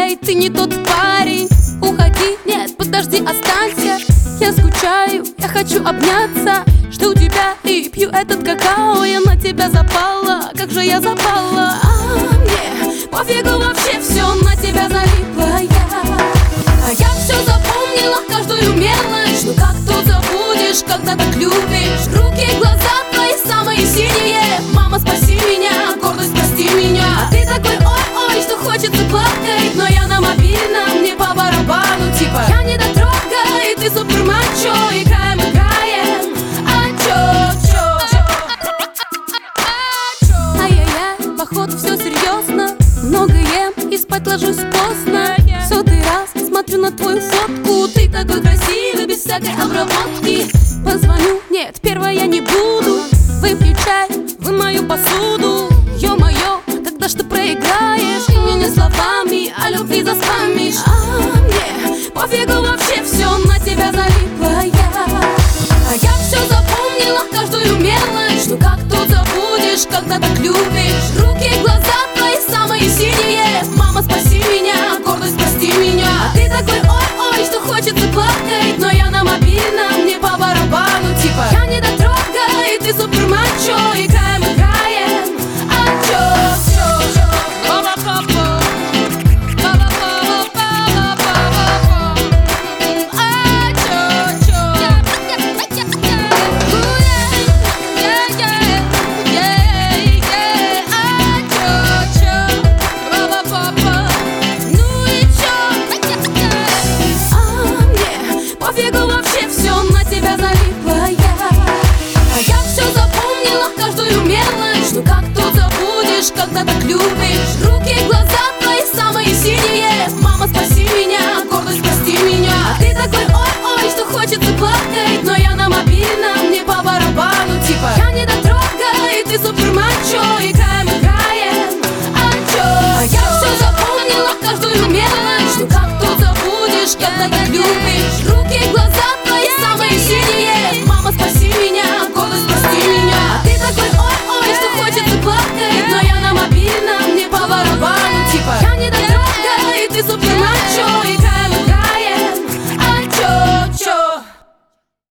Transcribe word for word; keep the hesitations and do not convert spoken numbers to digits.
Эй, ты не тот парень. Уходи, нет, подожди, останься. Я скучаю, я хочу обняться. Жду тебя и пью этот какао. Я на тебя запала, как же я запала. А мне пофигу вообще, все на тебя залипла я. А я все запомнила, каждую мелочь. Ну как тут забудешь, когда так любишь? Руки, глаза твои самые синие. Мама, спаси меня, гордость, прости меня. А ты такой ой-ой, что хочется плакать. Но я на мобильном, мне по барабану. Типа я не дотрога, и ты супер мачо. Играем, играем, а чё, чё, чё? Ай-яй-яй, походу все серьезно. Много ем и спать ложусь поздно. Сотый раз смотрю на твою фотку. Ты такой красивый, без всякой обработки. Позвоню, нет, первая я не буду. Выпью чай, вымою посуду. Ё-моё, когда ж ты проиграешь? И меня словами о любви заспамишь. А мне пофигу вообще, все на тебя залипла я. А я все запомнила, каждую мелочь. Ну как тут забудешь, когда так любишь? Руки, глаза твои самые синие. Мама, спаси меня, гордость, прости меня. А ты такой ой-ой, что хочется плакать. Но я на мобильном, мне по барабану. Типа я не дотрога, и ты супер мачо. Играем, играем, а чё, чё, чё? Ба-ба-ба-ба. Ба-ба-ба-ба-ба-ба-ба. А чё, чё? Е-е-е-е-е. А чё, чё? Ба-ба-ба-ба. Ну и чё? А мне пофигу вообще, все на тебя залипла я. А я все запомнила, каждую мелочь. Ну как тут забудешь, когда так любишь? Руки, глаза твои самые синие. Мама, спаси меня, гордость, прости меня. А ты такой ой-ой, что хочется плакать. Но я на мобильном, мне по барабану. Типа я не дотрога, и ты супер мачо. Играем, играем, а чё? А я все запомнила, каждую мелочь. Ну как тут забудешь, когда так любишь? Руки, глаза твои самые синие. Мама, спаси меня, гордость, прости меня. А ты такой ой-ой, что хочется плакать. Но я на мобильном, мне по барабану. Типа я не дотрога, и ты супер мачо. Играем,